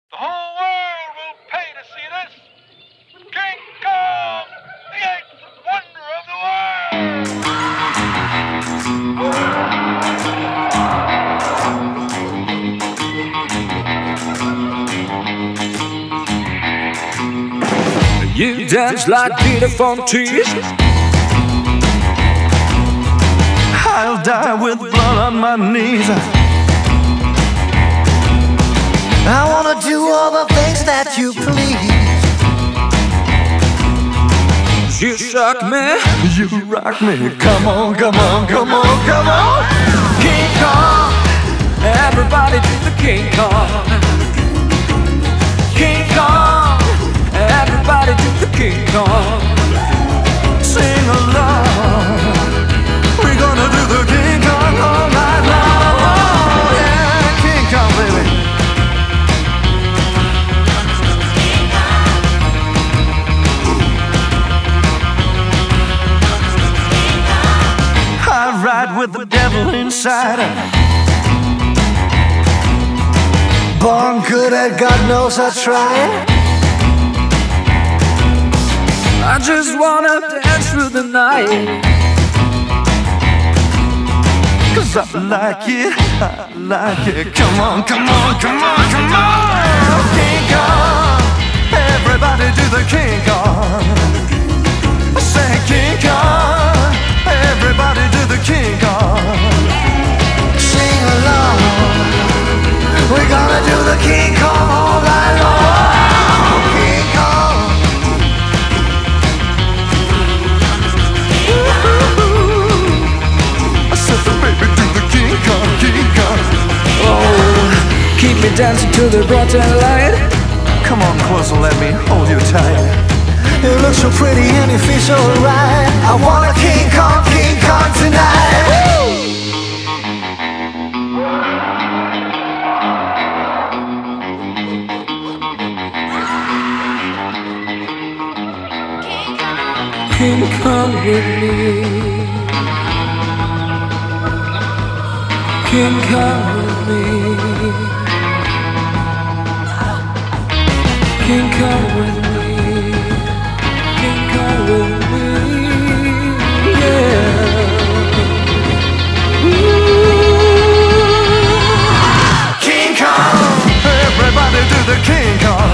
The whole world will pay to see this. King Kong, the eighth wonder of the world. You dance like Peter Fontier. I'll die with blood on my knees. I wanna do all the things that you please. You shock me, you rock me. Come on, come on, come on, come on. King Kong, everybody do the King Kong. King Kong, everybody do the King Kong. Sing along. We're gonna do the King Kong all night long. Yeah, King Kong, baby. I ride with the devil inside. Born good at God knows I tried. I just wanna dance through the night. Cause I like it, I like it. Come on, come on, come on, come on. King Kong, everybody do the King Kong. Say King Kong, everybody do the King Kong. Sing along, we're gonna do the King Kong all night long. King Kong. I said the baby do the King Kong, King Kong. Oh, keep me dancing to the broad daylight. Come on closer, let me hold you tight. You look so pretty and you feel so right. I want a King Kong tonight. Woo! King Kong with me. King Kong with me. King Kong with me. King Kong with me. Yeah. King Kong, everybody do the King Kong.